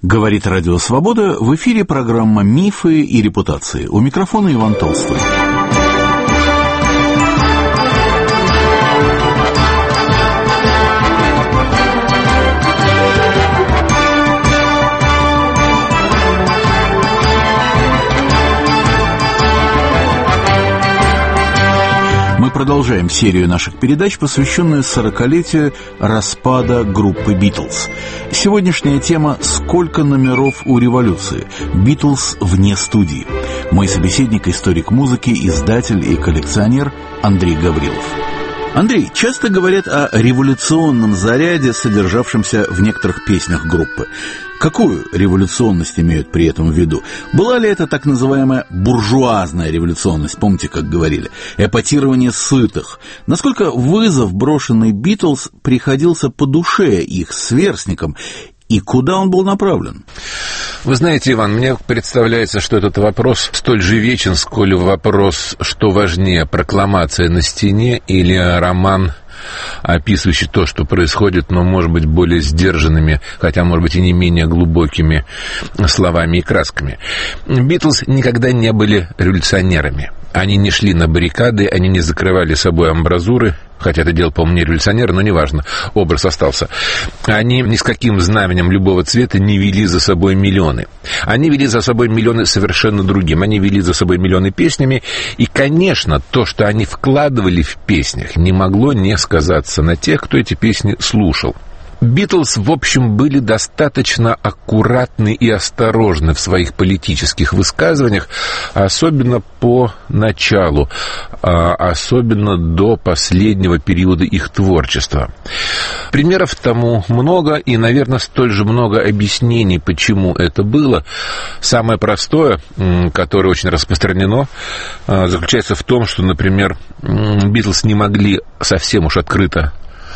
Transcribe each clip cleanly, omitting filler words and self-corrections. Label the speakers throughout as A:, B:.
A: Говорит Радио Свобода, в эфире программа «Мифы и репутации». У микрофона Иван Толстой. Мы продолжаем серию наших передач, посвященную 40-летию распада группы «Битлз». Сегодняшняя тема «Сколько номеров у революции? Битлз вне студии». Мой собеседник – историк музыки, издатель и коллекционер Андрей Гаврилов. Андрей, часто говорят о революционном заряде, содержавшемся в некоторых песнях группы. Какую революционность имеют при этом в виду? Была ли это так называемая буржуазная революционность, помните, как говорили, эпатирование сытых? Насколько вызов, брошенный Битлз, приходился по душе их сверстникам, и куда он был направлен?
B: Вы знаете, Иван, мне представляется, что этот вопрос столь же вечен, сколь вопрос, что важнее, прокламация на стене или роман, описывающий то, что происходит, но, может быть, более сдержанными, хотя, может быть, и не менее глубокими словами и красками. Битлз никогда не были революционерами. Они не шли на баррикады, они не закрывали собой амбразуры, хотя это дело, по-моему, не революционеры, но неважно, образ остался. Они ни с каким знаменем любого цвета не вели за собой миллионы. Они вели за собой миллионы совершенно другим. Они вели за собой миллионы песнями, и, конечно, то, что они вкладывали в песнях, не могло не сказаться на тех, кто эти песни слушал. Битлз, в общем, были достаточно аккуратны и осторожны в своих политических высказываниях, особенно по началу, особенно до последнего периода их творчества. Примеров тому много, и, наверное, столь же много объяснений, почему это было. Самое простое, которое очень распространено, заключается в том, что, например, Битлз не могли совсем уж открыто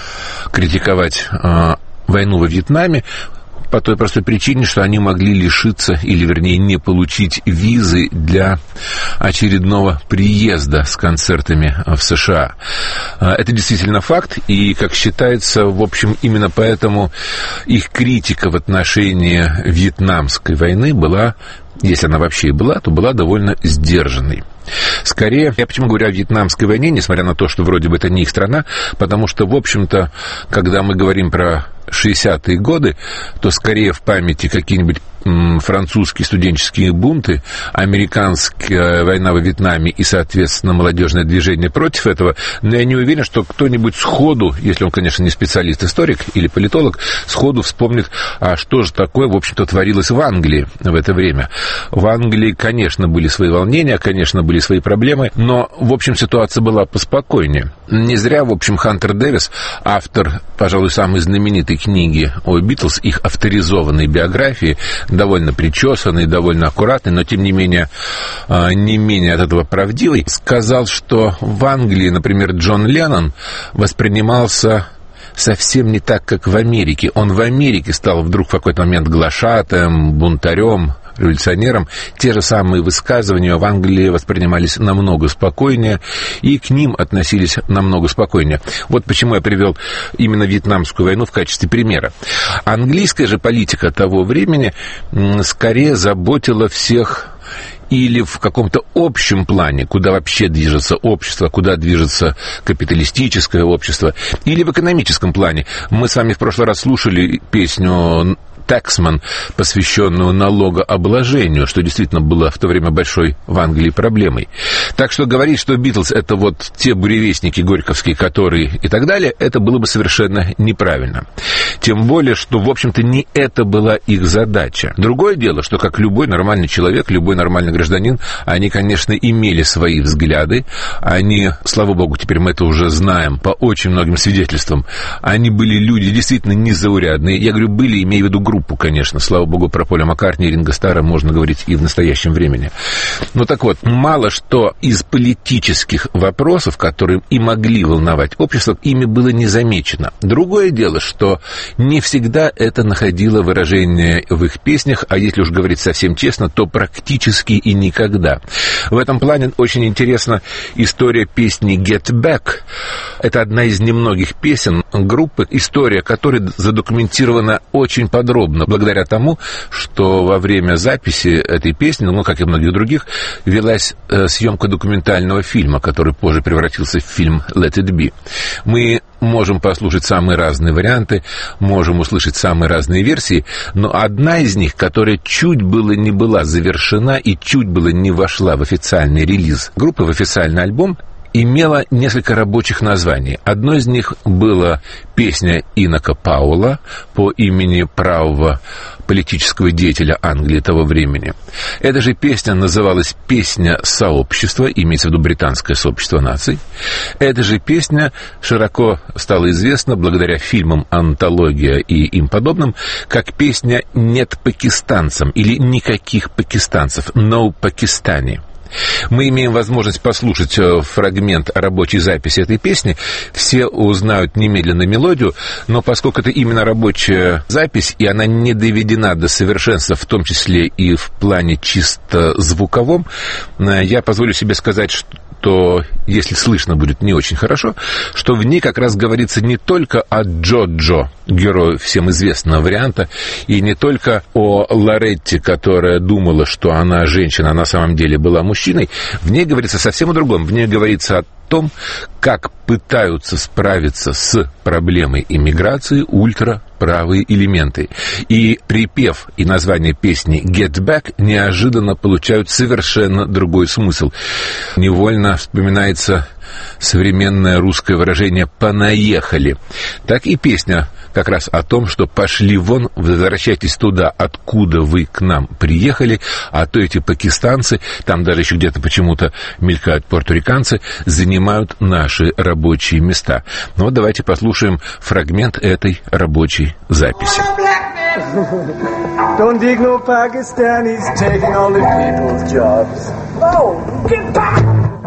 B: критиковать войну во Вьетнаме по той простой причине, что они могли лишиться, или, вернее, не получить визы для очередного приезда с концертами в США. Это действительно факт, и, как считается, в общем, именно поэтому их критика в отношении Вьетнамской войны была, если она вообще и была, то была довольно сдержанной. Скорее, я почему говорю о Вьетнамской войне, несмотря на то, что вроде бы это не их страна, потому что, в общем-то, когда мы говорим про 60-е годы, то скорее в памяти какие-нибудь французские студенческие бунты, американская война во Вьетнаме и, соответственно, молодежное движение против этого, но я не уверен, что кто-нибудь сходу, если он, конечно, не специалист-историк или политолог, сходу вспомнит, а что же такое, в общем-то, творилось в Англии в это время. В Англии, конечно, были свои волнения, конечно, были свои проблемы, но, в общем, ситуация была поспокойнее. Не зря, в общем, Хантер Дэвис, автор, пожалуй, самой знаменитой книги о Битлз, их авторизованной биографии, довольно причесанный, довольно аккуратный, но, тем не менее, не менее от этого правдивый, сказал, что в Англии, например, Джон Леннон воспринимался совсем не так, как в Америке. Он в Америке стал вдруг в какой-то момент глашатаем, бунтарем, революционером. Те же самые высказывания в Англии воспринимались намного спокойнее, и к ним относились намного спокойнее. Вот почему я привел именно Вьетнамскую войну в качестве примера. Английская же политика того времени скорее заботила всех или в каком-то общем плане, куда вообще движется общество, куда движется капиталистическое общество, или в экономическом плане. Мы с вами в прошлый раз слушали песню «Taxman», посвященную налогообложению, что действительно было в то время большой в Англии проблемой. Так что говорить, что Битлз — это вот те буревестники горьковские, которые и так далее, это было бы совершенно неправильно. Тем более, что, в общем-то, не это была их задача. Другое дело, что, как любой нормальный человек, любой нормальный гражданин, они, конечно, имели свои взгляды. Они, слава богу, теперь мы это уже знаем по очень многим свидетельствам, они были люди действительно незаурядные. Я говорю, были, имея в виду группу, конечно. Слава богу, про Поля Маккартни и Ринго Старра можно говорить и в настоящем времени. Ну так вот, мало что из политических вопросов, которые и могли волновать общество, ими было не замечено. Другое дело, что не всегда это находило выражение в их песнях, а если уж говорить совсем честно, то практически и никогда. В этом плане очень интересна история песни «Get Back». Это одна из немногих песен, группы, история которой задокументирована очень подробно, благодаря тому, что во время записи этой песни, как и многих других, велась съемка документального фильма, который позже превратился в фильм «Let It Be». Мы можем послушать самые разные варианты, можем услышать самые разные версии, но одна из них, которая чуть было не была завершена и чуть было не вошла в официальный релиз группы, в официальный альбом, имела несколько рабочих названий. Одно из них была песня Инока Паула по имени правого политического деятеля Англии того времени. Эта же песня называлась «Песня сообщества», имеется в виду британское сообщество наций. Эта же песня широко стала известна благодаря фильмам «Антология» и им подобным, как песня «Нет пакистанцам» или «Никаких пакистанцев», «No Pakistani». Мы имеем возможность послушать фрагмент рабочей записи этой песни. Все узнают немедленно мелодию, но поскольку это именно рабочая запись, и она не доведена до совершенства, в том числе и в плане чисто звуковом, я позволю себе сказать, что, если слышно будет не очень хорошо, что в ней как раз говорится не только о Джо-Джо, герою всем известного варианта, и не только о Лоретте, которая думала, что она женщина, а на самом деле была мужчиной. В ней говорится совсем о другом. В ней говорится о том, как пытаются справиться с проблемой иммиграции ультраправые элементы. И припев и название песни «Get Back» неожиданно получают совершенно другой смысл. Невольно вспоминается современное русское выражение «понаехали». Так и песня как раз о том, что пошли вон, возвращайтесь туда, откуда вы к нам приехали, а то эти пакистанцы, там даже еще где-то почему-то мелькают пуэрториканцы, занимают наши рабочие места. Ну вот давайте послушаем фрагмент этой рабочей записи. Don't dig no Pakistanis taking all the people's jobs. Oh, get back!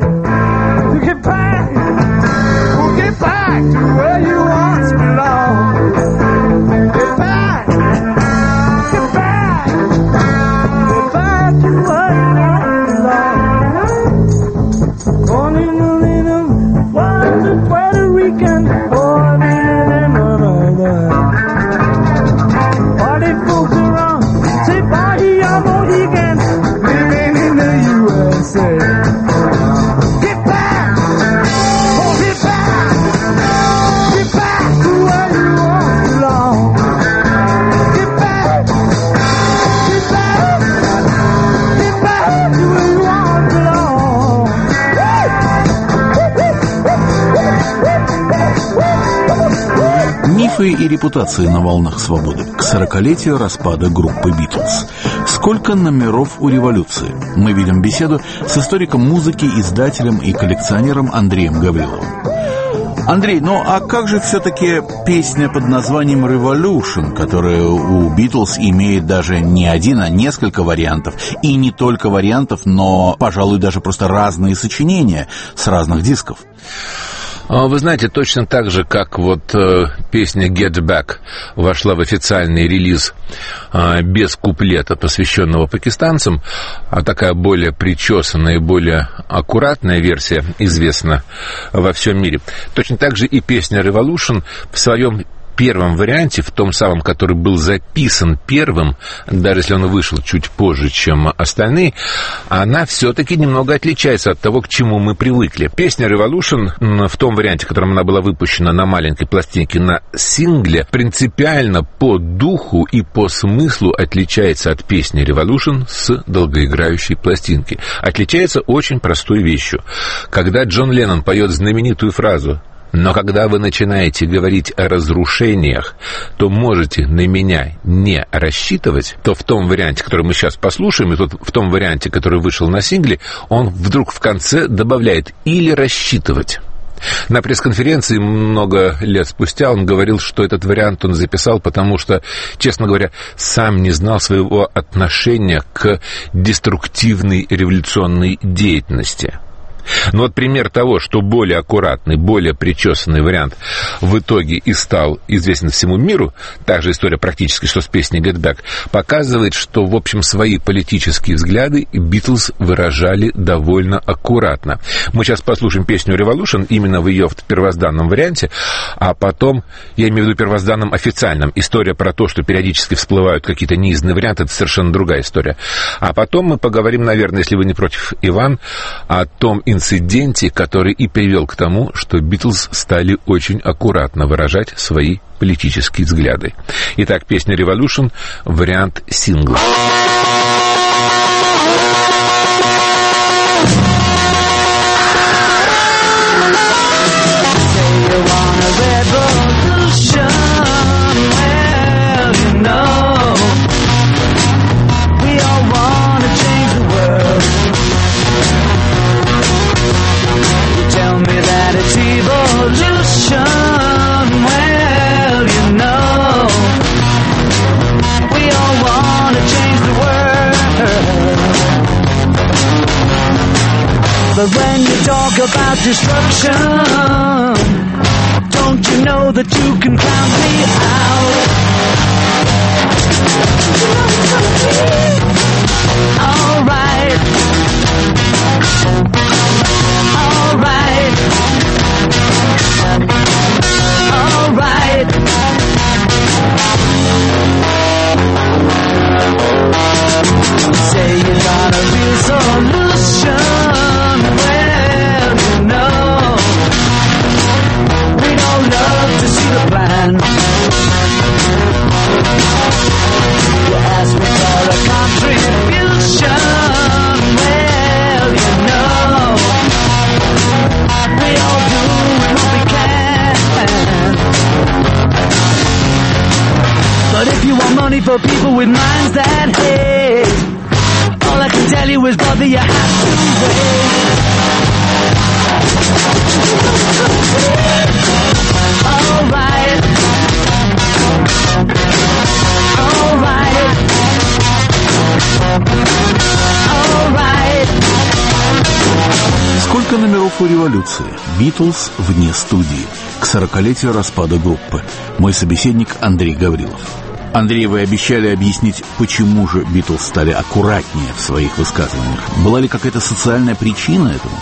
B: Get back! Get back to where you once belonged. Get back! Get back! Get back to where you once belonged. Born in a was a Puerto Rican, born in another. Party folks around, say bye, I'm Mohican, living in the USA.
A: Мифы и репутации на волнах свободы. К 40-летию распада группы «Битлз». Сколько номеров у революции? Мы ведем беседу с историком музыки, издателем и коллекционером Андреем Гавриловым. Андрей, ну а как же все-таки песня под названием «Revolution», которая у «Битлз» имеет даже не один, а несколько вариантов, и не только вариантов, но, пожалуй, даже просто разные сочинения с разных дисков?
B: Вы знаете, точно так же, как вот песня «Get Back» вошла в официальный релиз без куплета, посвященного пакистанцам, а такая более причесанная и более аккуратная версия известна во всем мире. Точно так же и песня «Revolution» в своем первом варианте, в том самом, который был записан первым, даже если он вышел чуть позже, чем остальные, она все-таки немного отличается от того, к чему мы привыкли. Песня «Revolution» в том варианте, в котором она была выпущена на маленькой пластинке, на сингле, принципиально по духу и по смыслу отличается от песни «Revolution» с долгоиграющей пластинки. Отличается очень простой вещью. Когда Джон Леннон поет знаменитую фразу: «Но когда вы начинаете говорить о разрушениях, то можете на меня не рассчитывать», то в том варианте, который мы сейчас послушаем, и в том варианте, который вышел на сингле, он вдруг в конце добавляет «или рассчитывать». На пресс-конференции много лет спустя он говорил, что этот вариант он записал, потому что, честно говоря, сам не знал своего отношения к деструктивной революционной деятельности. Но вот пример того, что более аккуратный, более причесанный вариант в итоге и стал известен всему миру, та же история практически, что с песней «Get Back», показывает, что, в общем, свои политические взгляды Битлз выражали довольно аккуратно. Мы сейчас послушаем песню «Revolution» именно в ее первозданном варианте, а потом, я имею в виду первозданном официальном, история про то, что периодически всплывают какие-то неизданные варианты, это совершенно другая история. А потом мы поговорим, наверное, если вы не против, Иван, о том инциденте, который и привел к тому, что Битлз стали очень аккуратно выражать свои политические взгляды. Итак, песня «Revolution», вариант сингла.
C: But when you talk about destruction, don't you know that you can count me out? All right, all right, all right. Say you got a real solution. Plan. You ask me for a contribution. Well, you know, we all do what we can. But if you want money for people with minds that hate, all I can tell you is, brother, you have to wait. All right. All right. All right.
A: Сколько номеров у революции? Битлз вне студии. К 40-летию распада группы. Мой собеседник Андрей Гаврилов. Андрей, вы обещали объяснить, почему же Битлз стали аккуратнее в своих высказываниях. Была ли какая-то социальная причина этому?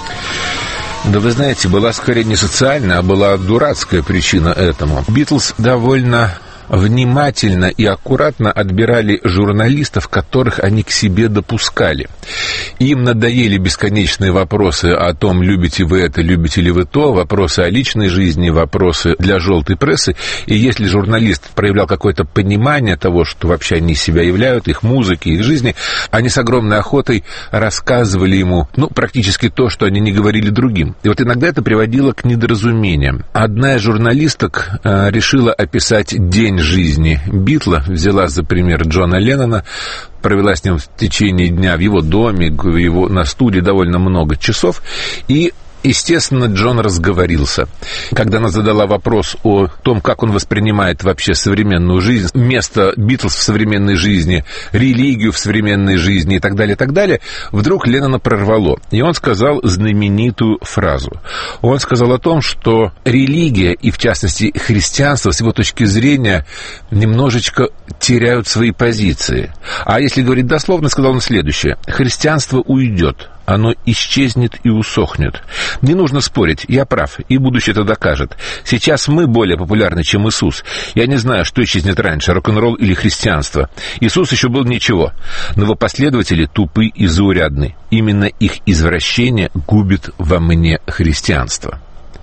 B: Да вы знаете, была скорее не социальная, а была дурацкая причина этому. Битлз довольно внимательно и аккуратно отбирали журналистов, которых они к себе допускали. Им надоели бесконечные вопросы о том, любите вы это, любите ли вы то, вопросы о личной жизни, вопросы для желтой прессы. И если журналист проявлял какое-то понимание того, что вообще они из себя являют, их музыки, их жизни, они с огромной охотой рассказывали ему, практически то, что они не говорили другим. И вот иногда это приводило к недоразумениям. Одна из журналисток решила описать день жизни Битла, взяла за пример Джона Леннона, провела с ним в течение дня в его доме, на студии довольно много часов, и естественно, Джон разговорился. Когда она задала вопрос о том, как он воспринимает вообще современную жизнь, место Битлз в современной жизни, религию в современной жизни и так далее, вдруг Леннона прорвало. И он сказал знаменитую фразу. Он сказал о том, что религия, и в частности христианство, с его точки зрения, немножечко теряют свои позиции. А если говорить дословно, сказал он следующее. Христианство уйдет. Оно исчезнет и усохнет. Не нужно спорить, я прав, и будущее это докажет. Сейчас мы более популярны, чем Иисус. Я не знаю, что исчезнет раньше, рок-н-ролл или христианство. Иисус еще был ничего, но его последователи тупы и заурядны. Именно их извращение губит во мне христианство.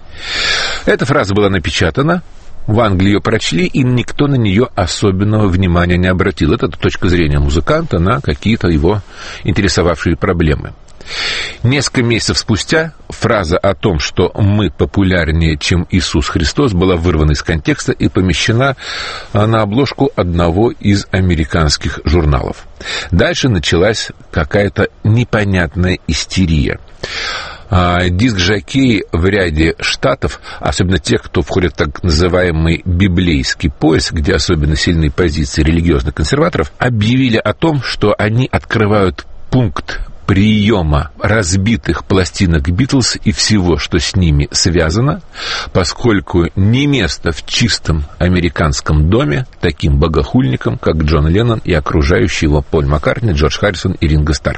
B: Эта фраза была напечатана. В Англии ее прочли, и никто на нее особенного внимания не обратил. Это точка зрения музыканта на какие-то его интересовавшие проблемы. Несколько месяцев спустя фраза о том, что мы популярнее, чем Иисус Христос, была вырвана из контекста и помещена на обложку одного из американских журналов. Дальше началась какая-то непонятная истерия. Диск-жокеи в ряде штатов, особенно тех, кто входит в так называемый библейский пояс, где особенно сильны позиции религиозных консерваторов, объявили о том, что они открывают пункт приема разбитых пластинок Битлз и всего, что с ними связано, поскольку не место в чистом американском доме таким богохульникам, как Джон Леннон и окружающие его Поль Маккартни, Джордж Харрисон и Ринго Старр.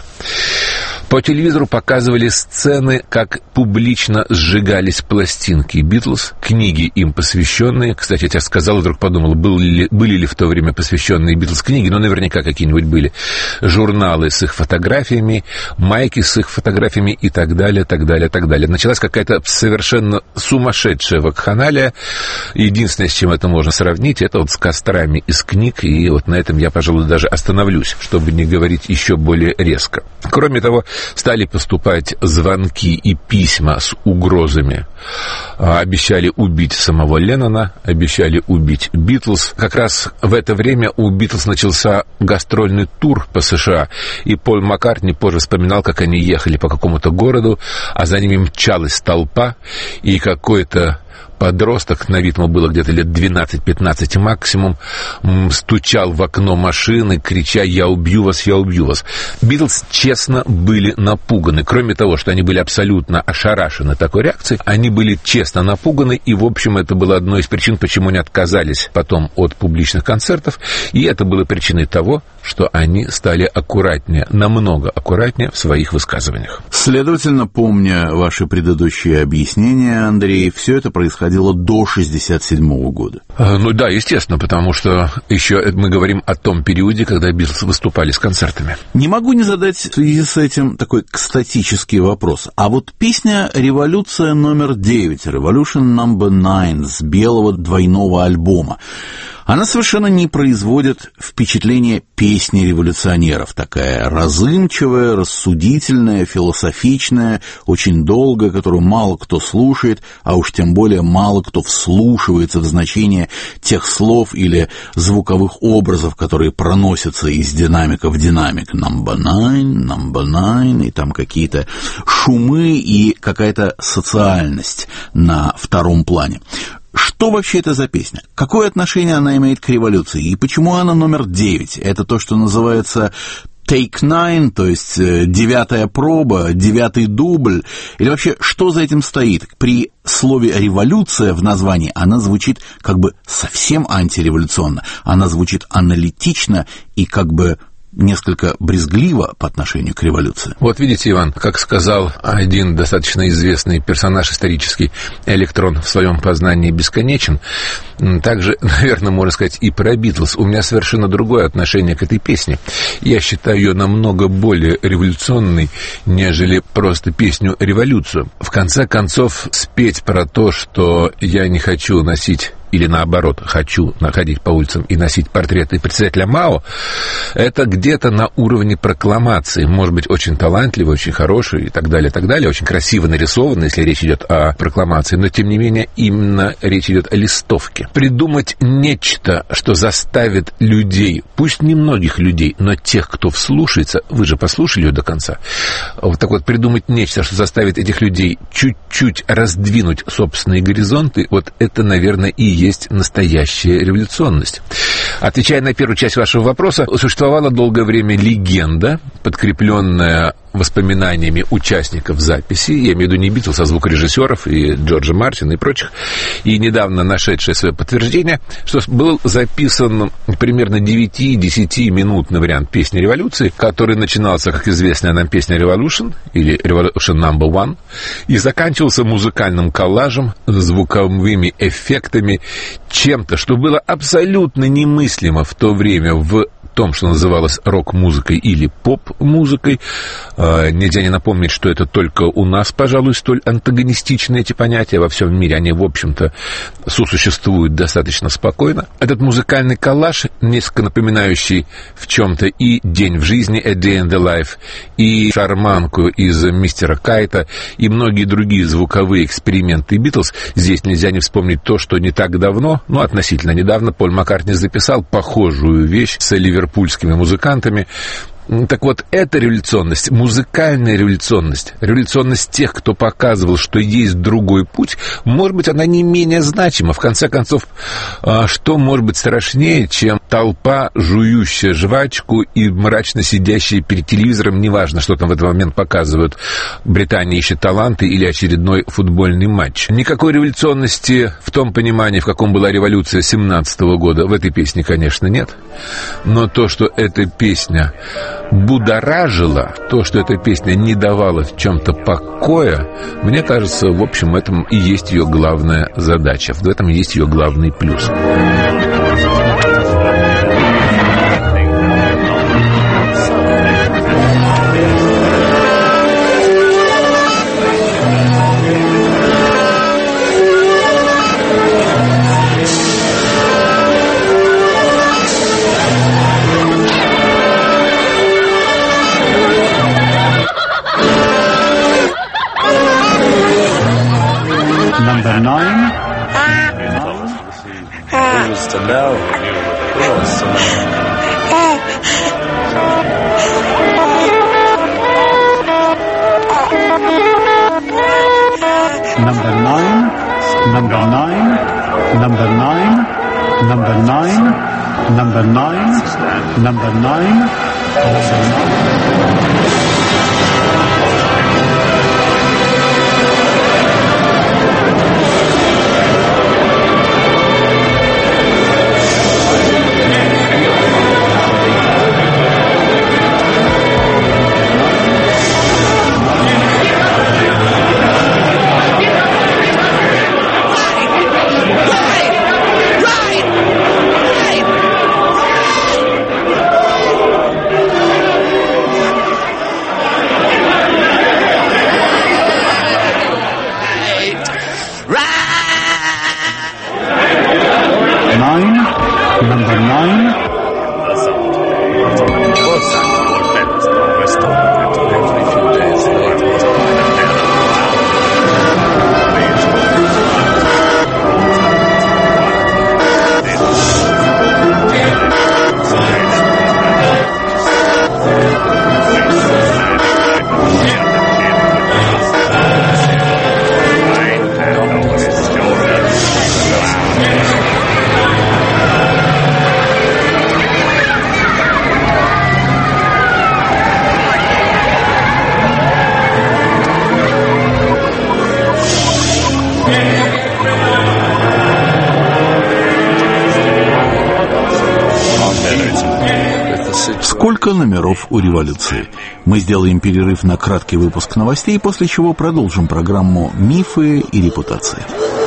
B: По телевизору показывали сцены, как публично сжигались пластинки Битлз, книги им посвященные. Кстати, я тебе сказал, вдруг подумал, были ли в то время посвященные Битлз книги, но наверняка какие-нибудь были. Журналы с их фотографиями, майки с их фотографиями и так далее, так далее, так далее. Началась какая-то совершенно сумасшедшая вакханалия. Единственное, с чем это можно сравнить, это вот с кострами из книг, и вот на этом я, пожалуй, даже остановлюсь, чтобы не говорить еще более резко. Кроме того, стали поступать звонки и письма с угрозами. Обещали убить самого Леннона, обещали убить Битлз. Как раз в это время у Битлз начался гастрольный тур по США, и Поль Маккартни позже вспоминал, как они ехали по какому-то городу, а за ними мчалась толпа, и какой-то подросток, на вид ему было где-то лет 12-15 максимум, стучал в окно машины, крича «Я убью вас, я убью вас». Битлз честно были напуганы. Кроме того, что они были абсолютно ошарашены такой реакцией, они были честно напуганы, и, в общем, это было одной из причин, почему они отказались потом от публичных концертов, и это было причиной того, что они стали аккуратнее, намного аккуратнее в своих высказываниях.
A: Следовательно, помня ваши предыдущие объяснения, Андрей, все это происходило до 1967 года.
B: Ну да, естественно, потому что еще мы говорим о том периоде, когда Битлз выступали с концертами.
A: Не могу не задать в связи с этим такой экстатический вопрос. А вот песня «Революция номер 9», «Revolution number 9» с белого двойного альбома, она совершенно не производит впечатления песни революционеров. Такая разымчивая, рассудительная, философичная, очень долгая, которую мало кто слушает, а уж тем более мало кто вслушивается в значение тех слов или звуковых образов, которые проносятся из динамика в динамик. Number 9, и там какие-то шумы и какая-то социальность на втором плане. Что вообще это за песня? Какое отношение она имеет к революции? И почему она номер 9? Это то, что называется Take 9, то есть 9-я проба, 9-й дубль? Или вообще, что за этим стоит? При слове «революция» в названии она звучит как бы совсем антиреволюционно. Она звучит аналитично и как бы несколько брезгливо по отношению к революции.
B: Вот видите, Иван, как сказал один достаточно известный персонаж исторический, электрон в своем познании бесконечен, также, наверное, можно сказать и про Битлз. У меня совершенно другое отношение к этой песне. Я считаю ее намного более революционной, нежели просто песню «Революцию». В конце концов, спеть про то, что я не хочу носить или наоборот, хочу находить по улицам и носить портреты председателя Мао, это где-то на уровне прокламации. Может быть, очень талантливый, очень хороший и так далее, очень красиво нарисован, если речь идет о прокламации, но, тем не менее, именно речь идет о листовке. Придумать нечто, что заставит людей, пусть не многих людей, но тех, кто вслушается, вы же послушали ее до конца, вот так вот придумать нечто, что заставит этих людей чуть-чуть раздвинуть собственные горизонты, вот это, наверное, и есть настоящая революционность. Отвечая на первую часть вашего вопроса, существовала долгое время легенда, подкрепленная воспоминаниями участников записи, я имею в виду не Битлз, а звукорежиссеров и Джорджа Мартина и прочих, и недавно нашедшее свое подтверждение, что был записан примерно 9-10-минутный вариант песни «Революции», который начинался, как известная нам песня «Revolution» или «Revolution number 1» и заканчивался музыкальным коллажем, звуковыми эффектами, чем-то, что было абсолютно немыслимо в то время в том, что называлось рок-музыкой или поп-музыкой. Нельзя не напомнить, что это только у нас, пожалуй, столь антагонистичны эти понятия. Во всем мире они, в общем-то, сосуществуют достаточно спокойно. Этот музыкальный коллаж, несколько напоминающий в чем-то и «День в жизни», «A Day in the Life», и «Шарманку» из «Мистера Кайта», и многие другие звуковые эксперименты Битлз. Здесь нельзя не вспомнить то, что не так давно, относительно недавно, Поль Маккартни записал похожую вещь с ливерпульскими музыкантами. Так вот, эта революционность, музыкальная революционность тех, кто показывал, что есть другой путь, может быть, она не менее значима. В конце концов, что может быть страшнее, чем толпа, жующая жвачку и мрачно сидящая перед телевизором, неважно, что там в этот момент показывают, Британия ищет таланты или очередной футбольный матч. Никакой революционности в том понимании, в каком была революция 17-го года, в этой песне, конечно, нет. Но то, что эта песня будоражила, то, что эта песня не давала в чем-то покоя, мне кажется, в общем, в этом и есть ее главная задача, в этом и есть ее главный плюс.
D: Number 9. Who was to know? Who was to know? Number 9. Number 9. Number 9. Number 9. Number 9. Number 9.
A: Сколько номеров у революции? Мы сделаем перерыв на краткий выпуск новостей, после чего продолжим программу «Мифы и репутация».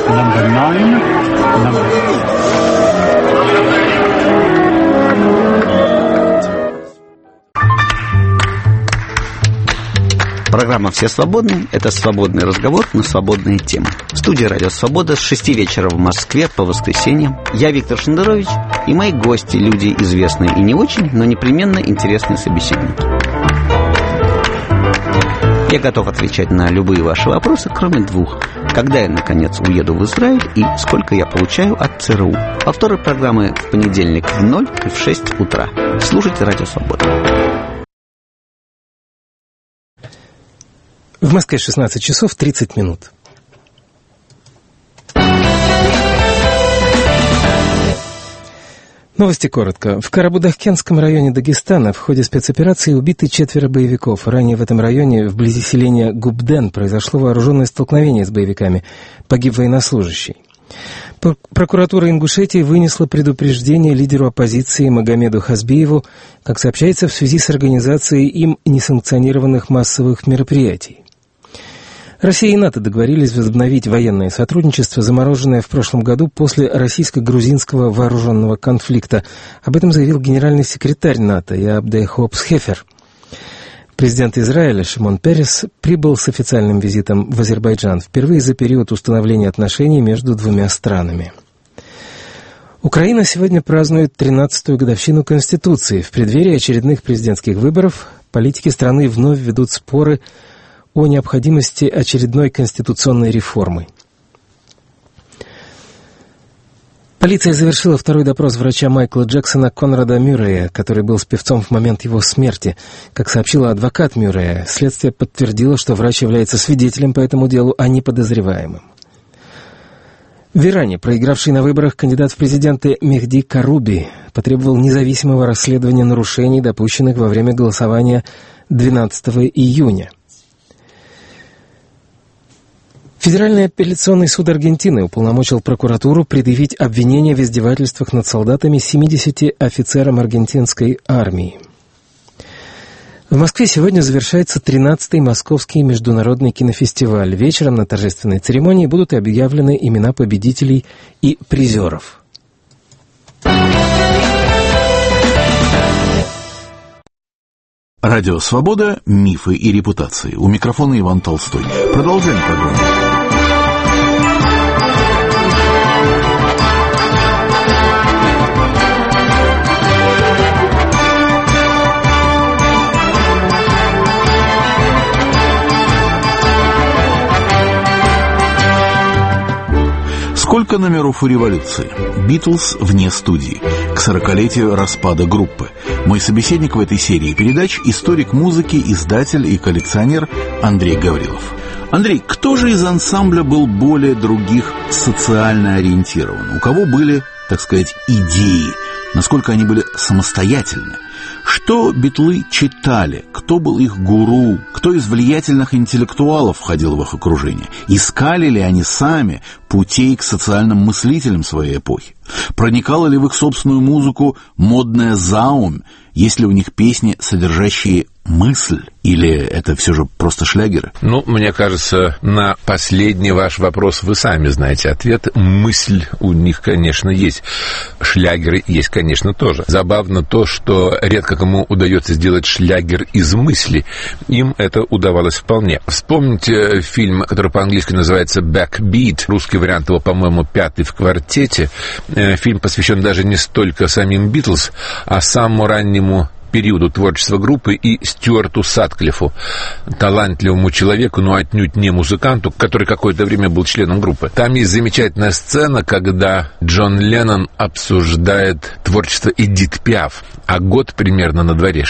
E: Программа «Все свободны» — это свободный разговор на свободные темы. В студии «Радио Свобода» с 6 вечера в Москве по воскресеньям. Я Виктор Шендерович и мои гости, люди известные и не очень, но непременно интересные собеседники. Я готов отвечать на любые ваши вопросы, кроме двух. Когда я, наконец, уеду в Израиль и сколько я получаю от ЦРУ. Повторы программы в понедельник в 0 и в 6 утра. Слушайте «Радио Свобода».
F: В Москве 16 часов 30 минут. Новости коротко. В Карабудахкенском районе Дагестана в ходе спецоперации убиты 4 боевиков. Ранее в этом районе, вблизи селения Губден, произошло вооруженное столкновение с боевиками. Погиб военнослужащий. Прокуратура Ингушетии вынесла предупреждение лидеру оппозиции Магомеду Хазбиеву, как сообщается, в связи с организацией им несанкционированных массовых мероприятий. Россия и НАТО договорились возобновить военное сотрудничество, замороженное в прошлом году после российско-грузинского вооруженного конфликта. Об этом заявил генеральный секретарь НАТО Яабде Хопс-Хефер. Президент Израиля Шимон Перес прибыл с официальным визитом в Азербайджан впервые за период установления отношений между двумя странами. Украина сегодня празднует 13-ю годовщину Конституции. В преддверии очередных президентских выборов политики страны вновь ведут споры о необходимости очередной конституционной реформы. Полиция завершила второй допрос врача Майкла Джексона Конрада Мюррея, который был с певцом в момент его смерти. Как сообщила адвокат Мюррея, следствие подтвердило, что врач является свидетелем по этому делу, а не подозреваемым. В Иране проигравший на выборах кандидат в президенты Мехди Каруби потребовал независимого расследования нарушений, допущенных во время голосования 12 июня. Федеральный апелляционный суд Аргентины уполномочил прокуратуру предъявить обвинения в издевательствах над солдатами 70 офицерам аргентинской армии. В Москве сегодня завершается 13-й Московский международный кинофестиваль. Вечером на торжественной церемонии будут объявлены имена победителей и призеров.
A: Радио «Свобода. Мифы и репутации». У микрофона Иван Толстой. Продолжаем программу. Сколько номеров у революции? Битлз вне студии. К 40-летию распада группы. Мой собеседник в этой серии передач – историк музыки, издатель и коллекционер Андрей Гаврилов. Андрей, кто же из ансамбля был более других социально ориентирован? У кого были, так сказать, идеи? Насколько они были самостоятельны? Что битлы читали? Кто был их гуру? Кто из влиятельных интеллектуалов входил в их окружение? Искали ли они сами путей к социальным мыслителям своей эпохи? Проникала ли в их собственную музыку модная заумь? Есть ли у них песни, содержащие мысль? Или это все же просто шлягеры?
B: Ну, мне кажется, на последний ваш вопрос вы сами знаете ответ. Мысль у них, конечно, есть. Шлягеры есть, конечно, тоже. Забавно то, что редко кому удается сделать шлягер из мысли. Им это удавалось вполне. Вспомните фильм, который по-английски называется «Backbeat». Русский вариант его, по-моему, «Пятый в квартете». Фильм посвящен даже не столько самим Битлз, а самому раннему периоду творчества группы и Стюарту Сатклиффу, талантливому человеку, но отнюдь не музыканту, который какое-то время был членом группы. Там есть замечательная сцена, когда Джон Леннон обсуждает творчество Эдит Пиаф, а год примерно на дворе,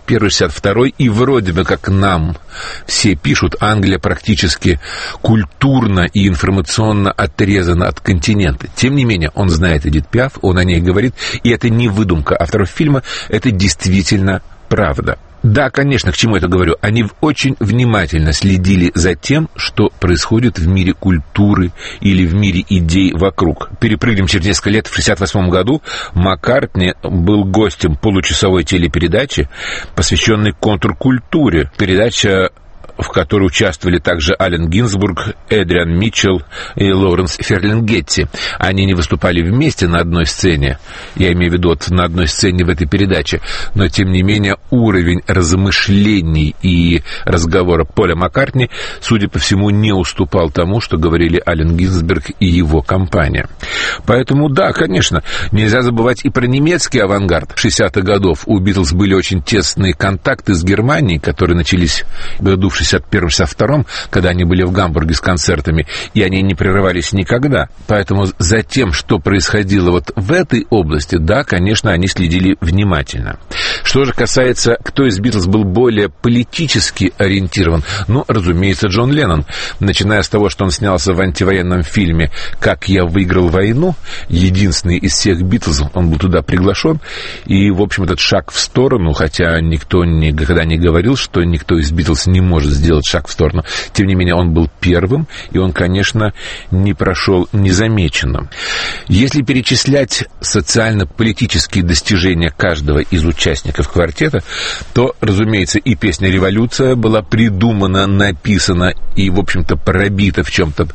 B: 61-62, и вроде бы как нам все пишут, Англия практически культурно и информационно отрезана от континента. Тем не менее, он знает Эдит Пиаф, он о ней говорит, и это не выдумка авторов фильма, это действительно правда. Да, конечно, к чему это говорю. Они очень внимательно следили за тем, что происходит в мире культуры или в мире идей вокруг. Перепрыгнем через несколько лет. В 1968 году Маккартни был гостем получасовой телепередачи, посвященной контркультуре. Передача, в которой участвовали также Аллен Гинзбург, Эдриан Митчелл и Лоуренс Ферлингетти. Они не выступали вместе на одной сцене, я имею в виду на одной сцене в этой передаче, но тем не менее уровень размышлений и разговора Поля Маккартни, судя по всему, не уступал тому, что говорили Аллен Гинзбург и его компания. Поэтому да, конечно, нельзя забывать и про немецкий авангард 60-х годов. У Битлз были очень тесные контакты с Германией, которые начались в году в 61-62, когда они были в Гамбурге с концертами, и они не прерывались никогда. Поэтому за тем, что происходило вот в этой области, да, конечно, они следили внимательно. Что же касается, кто из Битлз был более политически ориентирован, ну, разумеется, Джон Леннон. Начиная с того, что он снялся в антивоенном фильме «Как я выиграл войну», единственный из всех Битлз, он был туда приглашен, и, в общем, этот шаг в сторону, хотя никто никогда не говорил, что никто из Битлз не может сделать шаг в сторону. Тем не менее, он был первым, и он, конечно, не прошел незамеченным. Если перечислять социально-политические достижения каждого из участников квартета, то, разумеется, и песня «Революция» была придумана, написана и, в общем-то, пробита в чем-то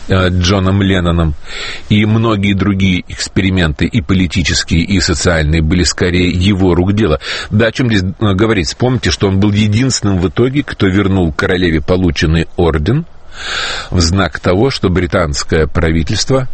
B: Джоном Ленноном. И многие другие эксперименты, и политические, и социальные, были скорее его рук дело. Да, о чем здесь говорить? Вспомните, что он был единственным в итоге, кто вернул королеве полученный орден в знак того, что британское правительство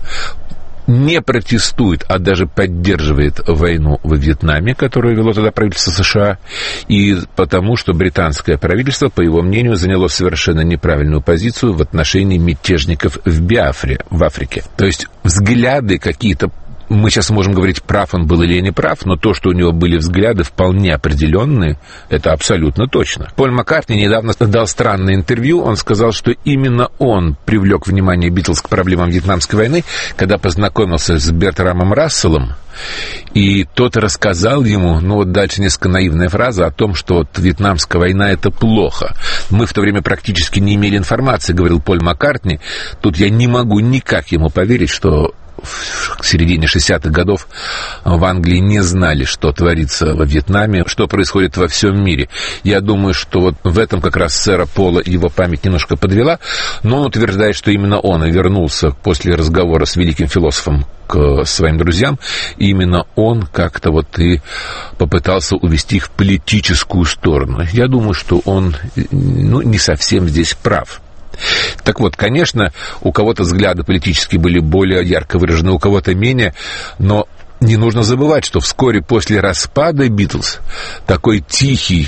B: не протестует, а даже поддерживает войну во Вьетнаме, которую вело тогда правительство США, и потому, что британское правительство, по его мнению, заняло совершенно неправильную позицию в отношении мятежников в Биафре, в Африке. То есть взгляды какие-то мы сейчас можем говорить, прав он был или не прав, но то, что у него были взгляды вполне определенные, это абсолютно точно. Поль Маккартни недавно дал странное интервью. Он сказал, что именно он привлек внимание Битлз к проблемам Вьетнамской войны, когда познакомился с Бертрамом Расселом, и тот рассказал ему, вот дальше несколько наивная фраза о том, что вот Вьетнамская война — это плохо. Мы в то время практически не имели информации, говорил Поль Маккартни. Тут я не могу никак ему поверить, что в середине 60-х годов в Англии не знали, что творится во Вьетнаме, что происходит во всем мире. Я думаю, что вот в этом как раз сэра Пола его память немножко подвела, но он утверждает, что именно он и вернулся после разговора с великим философом к своим друзьям, и именно он как-то вот и попытался увести их в политическую сторону. Я думаю, что он не совсем здесь прав. Так вот, конечно, у кого-то взгляды политические были более ярко выражены, у кого-то менее, но не нужно забывать, что вскоре после распада Битлз такой тихий,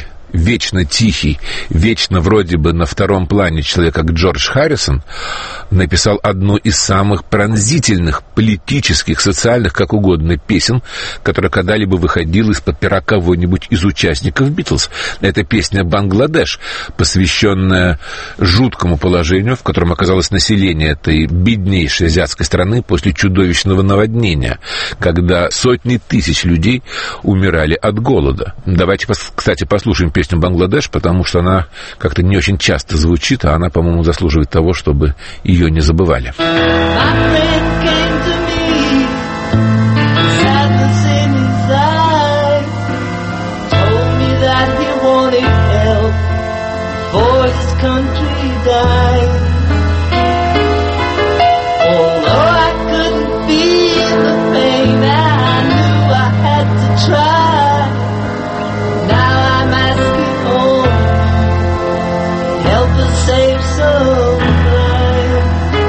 B: вечно вроде бы на втором плане человек, как Джордж Харрисон, написал одну из самых пронзительных политических, социальных, как угодно, песен, которая когда-либо выходила из-под пера кого-нибудь из участников Битлз. Это песня «Бангладеш», посвященная жуткому положению, в котором оказалось население этой беднейшей азиатской страны после чудовищного наводнения, когда сотни тысяч людей умирали от голода. Давайте, кстати, послушаем песню «Бангладеш», потому что она как-то не очень часто звучит, а она, по-моему, заслуживает того, чтобы ее не забывали.
C: Save some life.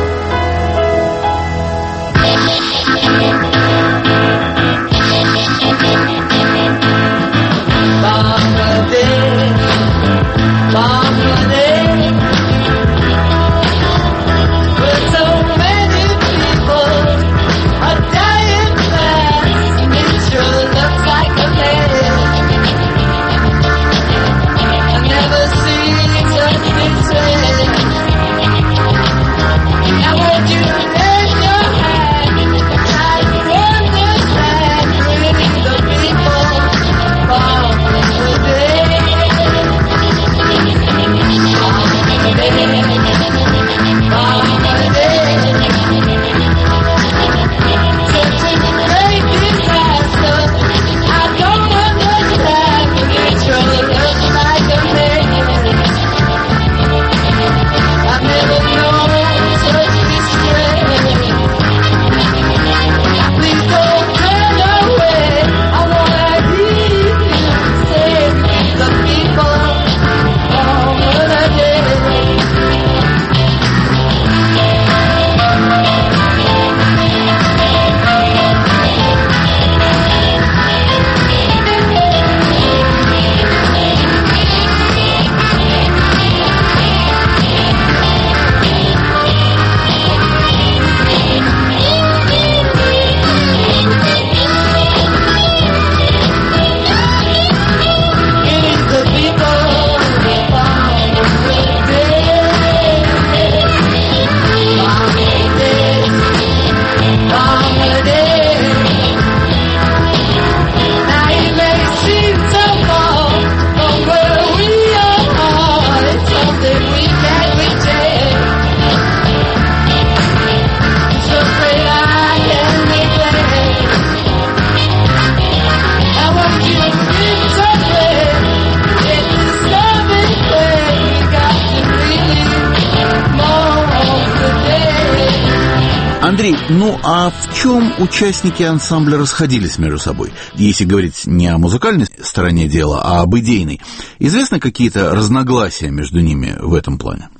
A: Андрей, а в чем участники ансамбля расходились между собой? Если говорить не о музыкальной стороне дела, а об идейной. Известны какие-то разногласия между ними в этом плане?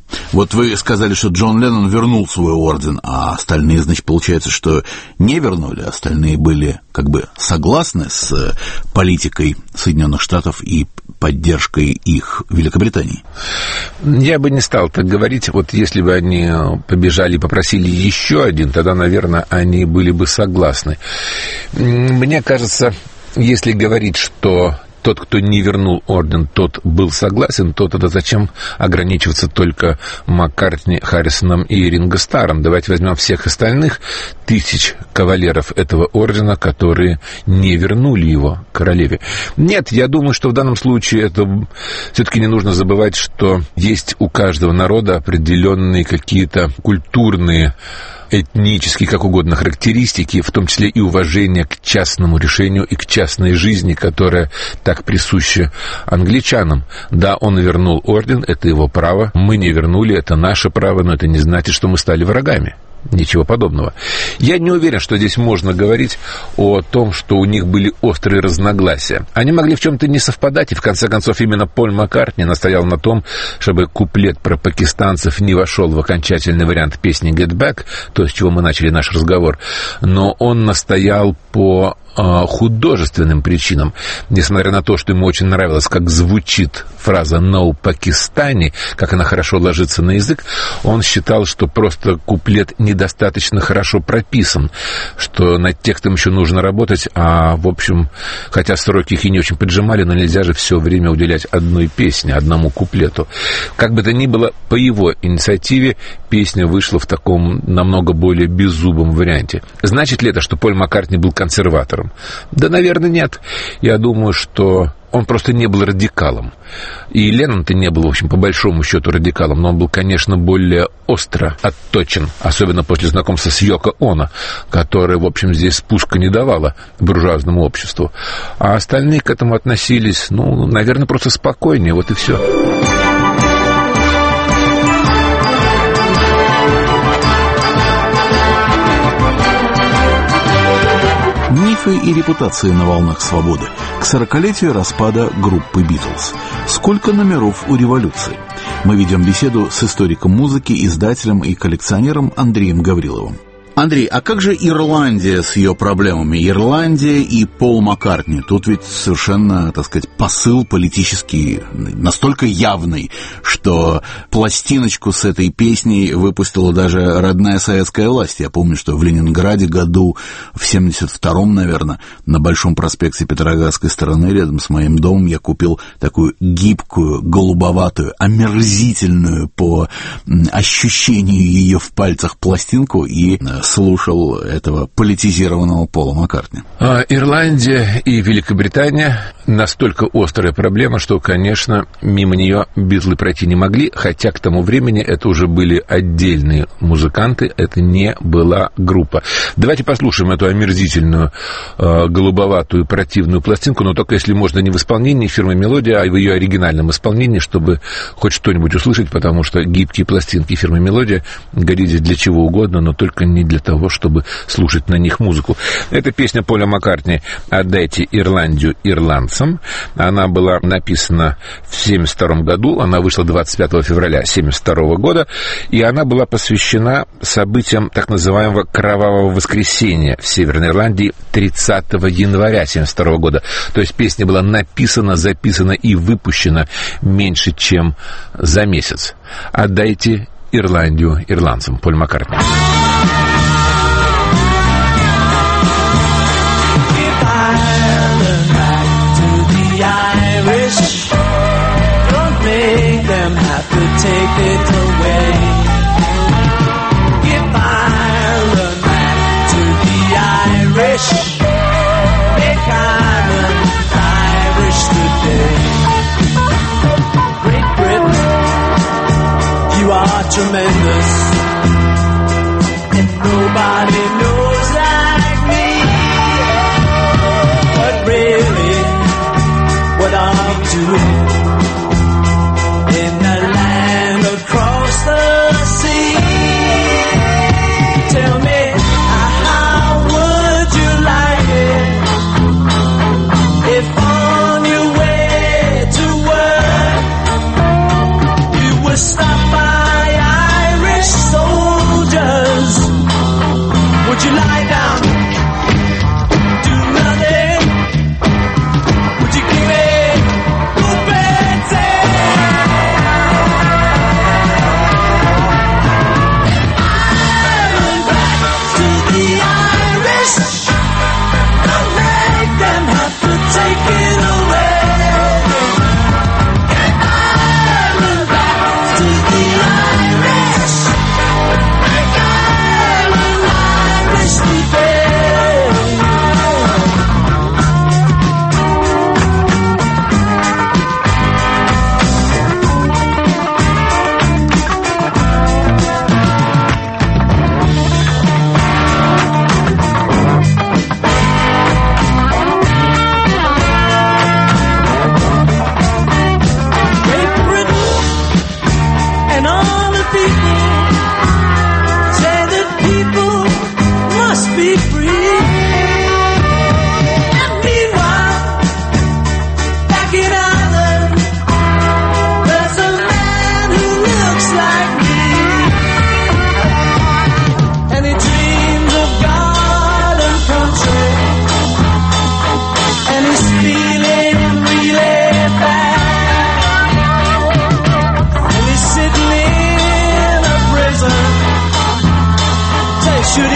A: Вот вы сказали, что Джон Леннон вернул свой орден, а остальные, значит, получается, что не вернули, остальные были как бы согласны с политикой Соединенных Штатов и поддержкой их Великобритании.
B: Я бы не стал так говорить. Вот если бы они побежали и попросили еще один, тогда, наверное, они были бы согласны. Мне кажется, если говорить, что тот, кто не вернул орден, тот был согласен, то тогда зачем ограничиваться только Маккартни, Харрисоном и Ринго Старром? Давайте возьмем всех остальных 1000 кавалеров этого ордена, которые не вернули его королеве. Нет, я думаю, что в данном случае это все-таки не нужно забывать, что есть у каждого народа определенные какие-то культурные, этнические, как угодно, характеристики, в том числе и уважение к частному решению и к частной жизни, которая так присуща англичанам. Да, он вернул орден, это его право, мы не вернули, это наше право, но это не значит, что мы стали врагами. Ничего подобного. Я не уверен, что здесь можно говорить о том, что у них были острые разногласия. Они могли в чем-то не совпадать, и в конце концов именно Поль Маккартни настоял на том, чтобы куплет про пакистанцев не вошел в окончательный вариант песни «Get Back», то, с чего мы начали наш разговор, но он настоял по художественным причинам. Несмотря на то, что ему очень нравилось, как звучит фраза «No Pakistani», как она хорошо ложится на язык, он считал, что просто куплет недостаточно хорошо прописан, что над текстом еще нужно работать, а, в общем, хотя сроки их и не очень поджимали, но нельзя же все время уделять одной песне, одному куплету. Как бы то ни было, по его инициативе песня вышла в таком намного более беззубом варианте. Значит ли это, что Поль Маккартни был консерватором? Да, наверное, нет. Я думаю, что он просто не был радикалом. И Леннон-то не был, в общем, по большому счету радикалом, но он был, конечно, более остро отточен, особенно после знакомства с Йоко Оно, которая, в общем, здесь спуска не давала буржуазному обществу. А остальные к этому относились, наверное, просто спокойнее, вот и все.
A: Мифы и репутации на волнах свободы. К 40-летию распада группы «Битлз». Сколько номеров у революции? Мы ведем беседу с историком музыки, издателем и коллекционером Андреем Гавриловым. Андрей, а как же Ирландия с ее проблемами? Ирландия и Пол Маккартни. Тут ведь совершенно, так сказать, посыл политический настолько явный, что пластиночку с этой песней выпустила даже родная советская власть. Я помню, что в Ленинграде году в 72-м, наверное, на Большом проспекте Петроградской стороны, рядом с моим домом, я купил такую гибкую, голубоватую, омерзительную по ощущению ее в пальцах пластинку и слушал этого политизированного Пола Маккартни.
B: Ирландия и Великобритания настолько острая проблема, что, конечно, мимо нее Битлы пройти не могли, хотя к тому времени это уже были отдельные музыканты, это не была группа. Давайте послушаем эту омерзительную, голубоватую, противную пластинку, но только если можно не в исполнении фирмы «Мелодия», а в ее оригинальном исполнении, чтобы хоть что-нибудь услышать, потому что гибкие пластинки фирмы «Мелодия» годились для чего угодно, но только не для того, чтобы слушать на них музыку. Это песня Поля Маккартни «Отдайте Ирландию ирландцам». Она была написана в 1972 году, она вышла 25 февраля 1972 года, и она была посвящена событиям так называемого «Кровавого воскресенья» в Северной Ирландии 30 января 1972 года. То есть песня была написана, записана и выпущена меньше, чем за месяц. «Отдайте Ирландию ирландцам». Поль Маккартни.
C: Don't make them have to take it away. Give Ireland back to the Irish. Make Ireland Irish today. Great Britain, you are tremendous, and nobody knows like me. But really, what I'm doing in the land across the sea. Tell me, how would you like it if on your way to work you were stopped by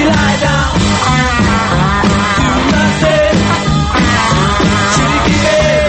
C: lie down. Mercy, cheeky,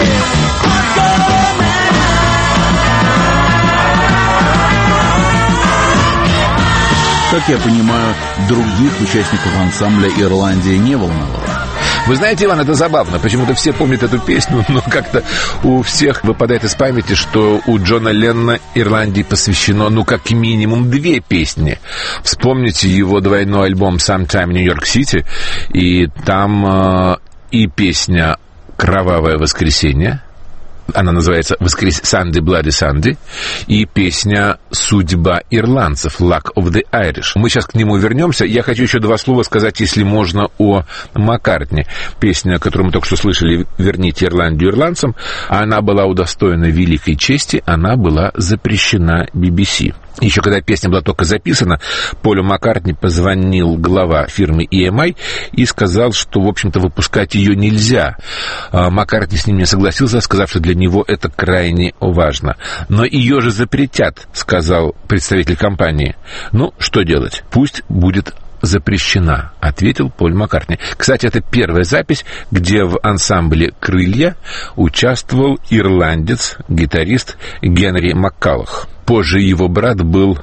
A: Как я понимаю, других участников ансамбля Ирландия не волновала.
B: Вы знаете, Иван, это забавно. Почему-то все помнят эту песню, но как-то у всех выпадает из памяти, что у Джона Леннона Ирландии посвящено, как минимум 2 песни. Вспомните его двойной альбом «Sometime in New York City», и там и песня «Кровавое воскресенье», она называется «Sunday Bloody Sunday», и песня «Судьба ирландцев» «Luck of the Irish». Мы сейчас к нему вернемся. Я хочу еще 2 слова сказать, если можно, о Маккартни. Песня, которую мы только что слышали, «Верните Ирландию ирландцам», она была удостоена великой чести, она была запрещена BBC. Еще когда песня была только записана, Полю Маккартни позвонил глава фирмы EMI и сказал, что, в общем-то, выпускать ее нельзя. Маккартни с ним не согласился, сказав, что для него это крайне важно. Но ее же запретят, сказал представитель компании. Что делать? Пусть будет запрещена, ответил Поль Маккартни. Кстати, это первая запись, где в ансамбле «Крылья» участвовал ирландец, гитарист Генри Маккаллах. Позже его брат был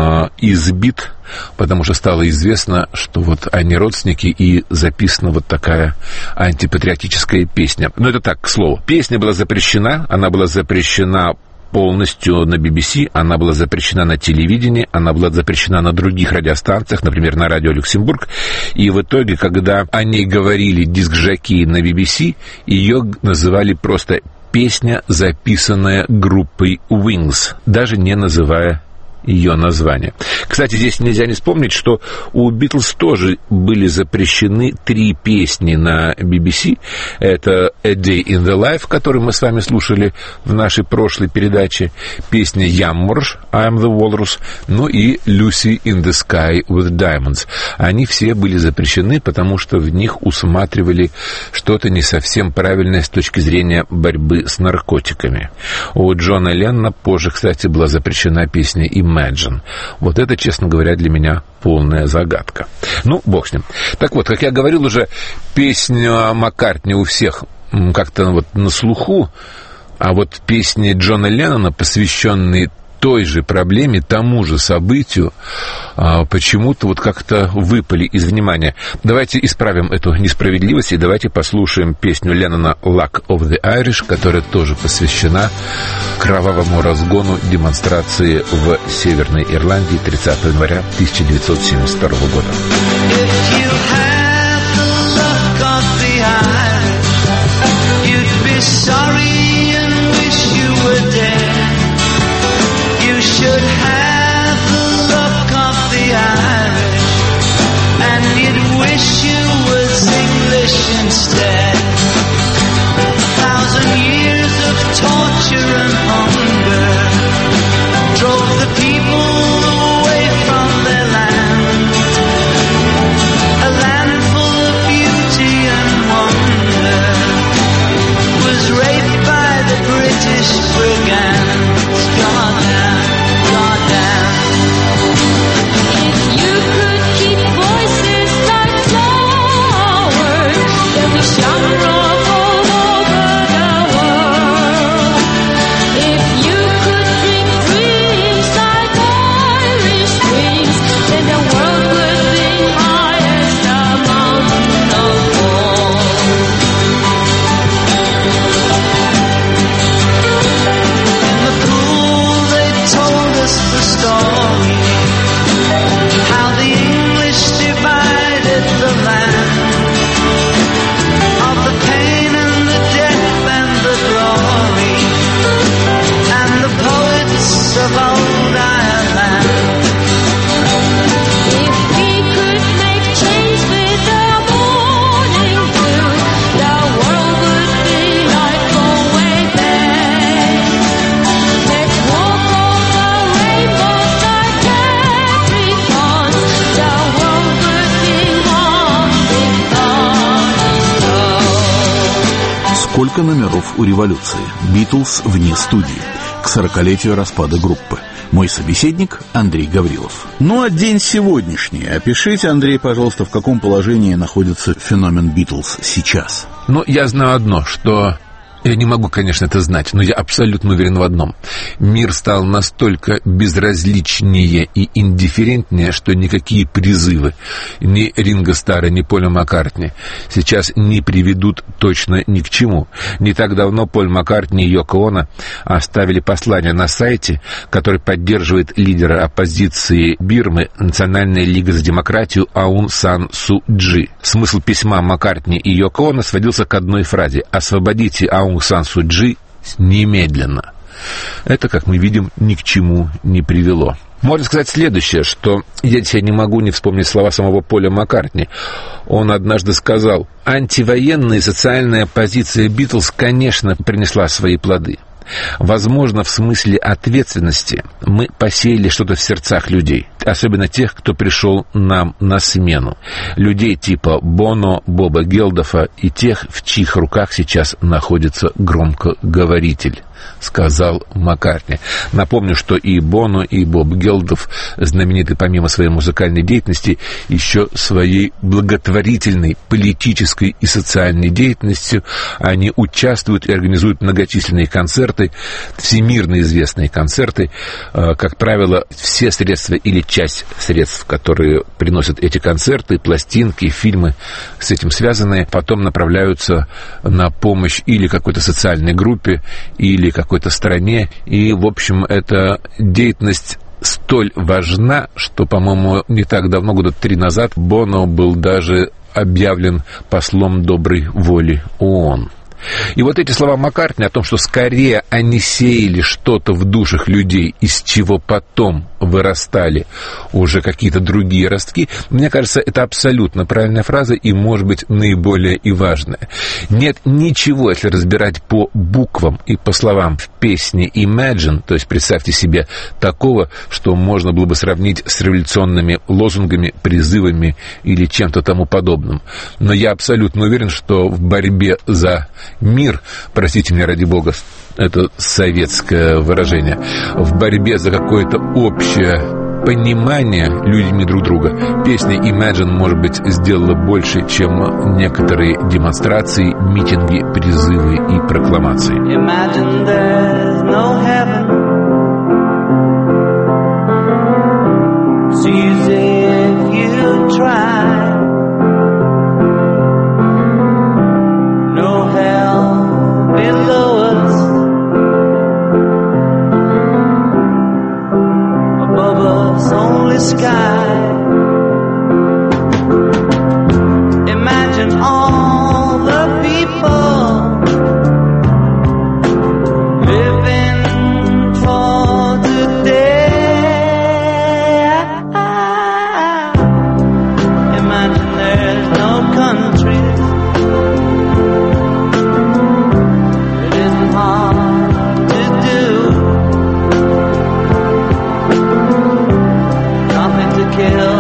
B: избит, потому что стало известно, что они родственники, и записана такая антипатриотическая песня. Но это так, к слову. Песня была запрещена, она была запрещена полностью на BBC, она была запрещена на телевидении, она была запрещена на других радиостанциях, например, на радио Люксембург. И в итоге, когда о ней говорили диск-жокеи на BBC, ее называли просто «песня, записанная группой Wings», даже не называя ее название. Кстати, здесь нельзя не вспомнить, что у Битлз тоже были запрещены 3 песни на BBC. Это «A Day in the Life», которую мы с вами слушали в нашей прошлой передаче, песня «Ямморш», «I am the Walrus», и «Lucy in the Sky with Diamonds». Они все были запрещены, потому что в них усматривали что-то не совсем правильное с точки зрения борьбы с наркотиками. У Джона Леннона позже, кстати, была запрещена песня «Imagine». Вот это, честно говоря, для меня полная загадка. Бог с ним. Так вот, как я говорил уже, песня Маккартни у всех как-то на слуху, а песни Джона Леннона, посвященные той же проблеме, тому же событию, почему-то как-то выпали из внимания. Давайте исправим эту несправедливость и давайте послушаем песню Леннона «Luck of the Irish», которая тоже посвящена кровавому разгону демонстрации в Северной Ирландии 30 января 1972 года.
C: Should have the luck of the Irish, and you'd wish you was English instead. 1,000 years of torture and hunger drove the people away from their land, a land full of beauty and wonder was raped by the British brigands.
A: Сколько номеров у революции? Битлз вне студии. к 40-летию распада группы. Мой собеседник Андрей Гаврилов. Ну а день сегодняшний. Опишите, Андрей, пожалуйста, в каком положении находится феномен Битлз сейчас?
B: Ну, я знаю одно, что... Я не могу, конечно, это знать, но я абсолютно уверен в одном. Мир стал настолько безразличнее и индифферентнее, что никакие призывы ни Ринго Старра, ни Поля Маккартни сейчас не приведут точно ни к чему. Не так давно Поль Маккартни и Йоко Оно оставили послание на сайте, который поддерживает лидера оппозиции Бирмы, Национальная лига за демократию Аун Сан Су Чжи. Смысл письма Маккартни и Йоко Оно сводился к одной фразе: «Освободите Аун Сан Су Чжи немедленно». Это, как мы видим, ни к чему не привело. Можно сказать следующее, что я себе не могу не вспомнить слова самого Поля Маккартни. Он однажды сказал: «Антивоенная и социальная позиция Битлз, конечно, принесла свои плоды. Возможно, в смысле ответственности мы посеяли что-то в сердцах людей, особенно тех, кто пришел нам на смену. Людей типа Боно, Боба Гелдофа и тех, в чьих руках сейчас находится громкоговоритель», сказал Маккартни. Напомню, что и Боно, и Боб Гелдоф знамениты помимо своей музыкальной деятельности еще своей благотворительной, политической и социальной деятельностью. Они участвуют и организуют многочисленные концерты, всемирно известные концерты. Как правило, все средства или часть средств, которые приносят эти концерты, пластинки, фильмы с этим связанные, потом направляются на помощь или какой-то социальной группе, или какой-то стране. И, в общем, эта деятельность столь важна, что, по-моему, не так давно, года 3 назад, Боно был даже объявлен послом доброй воли ООН. И вот эти слова Маккартни о том, что скорее они сеяли что-то в душах людей, из чего потом вырастали уже какие-то другие ростки, мне кажется, это абсолютно правильная фраза и, может быть, наиболее и важная. Нет ничего, если разбирать по буквам и по словам в песне Imagine, то есть представьте себе, такого, что можно было бы сравнить с революционными лозунгами, призывами или чем-то тому подобным. Но я абсолютно уверен, что в борьбе за мир, простите меня ради бога, это советское выражение, в борьбе за какое-то общее понимание людьми друг друга, песня Imagine, может быть, сделала больше, чем некоторые демонстрации, митинги, призывы и прокламации.
C: Imagine there's no heaven. It's easy if you try. No hell below us. Above us only sky. Imagine all the people living for today. Imagine there's no countries. It isn't hard to do. Nothing to kill.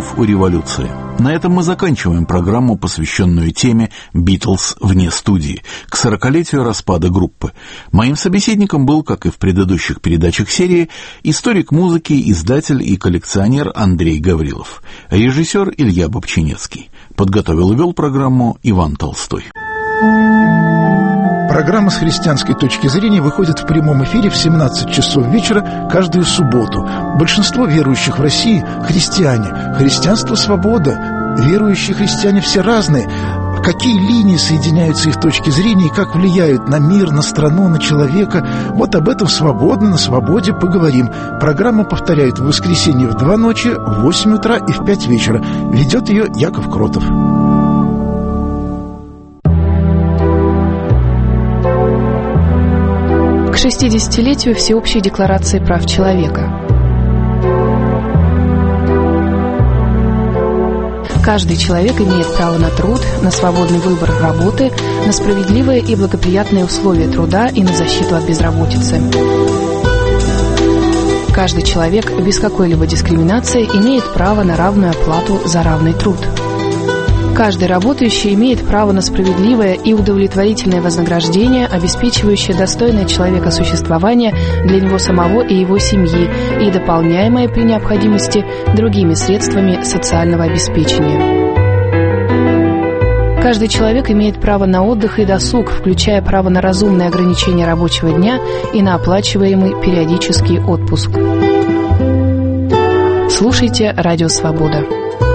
A: номеров у революции. На этом мы заканчиваем программу, посвященную теме «Битлз вне студии», к 40-летию распада группы. Моим собеседником был, как и в предыдущих передачах серии, историк музыки, издатель и коллекционер Андрей Гаврилов, режиссер Илья Бобчинецкий. Подготовил и вел программу Иван Толстой.
G: Программа с христианской точки зрения выходит в прямом эфире в 17 часов вечера каждую субботу. Большинство верующих в России – христиане. Христианство – свобода. Верующие христиане все разные. Какие линии соединяются их точки зрения и как влияют на мир, на страну, на человека – вот об этом свободно, на свободе поговорим. Программа повторяет в воскресенье в 2 ночи, в 8 утра и в 5 вечера. Ведет ее Яков Кротов.
H: К 60-летию Всеобщей декларации прав человека. Каждый человек имеет право на труд, на свободный выбор работы, на справедливые и благоприятные условия труда и на защиту от безработицы. Каждый человек без какой-либо дискриминации имеет право на равную оплату за равный труд. Каждый работающий имеет право на справедливое и удовлетворительное вознаграждение, обеспечивающее достойное человека существование для него самого и его семьи и дополняемое при необходимости другими средствами социального обеспечения. Каждый человек имеет право на отдых и досуг, включая право на разумное ограничение рабочего дня и на оплачиваемый периодический отпуск. Слушайте «Радио Свобода».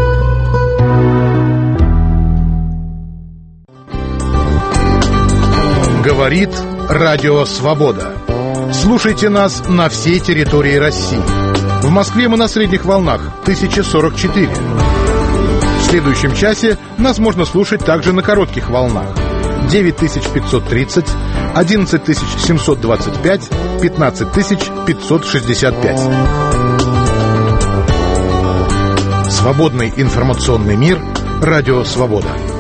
I: Говорит Радио Свобода. Слушайте нас на всей территории России. В Москве мы на средних волнах 1044. В следующем часе нас можно слушать также на коротких волнах 9530, 11725, 15565. Свободный информационный мир. Радио Свобода.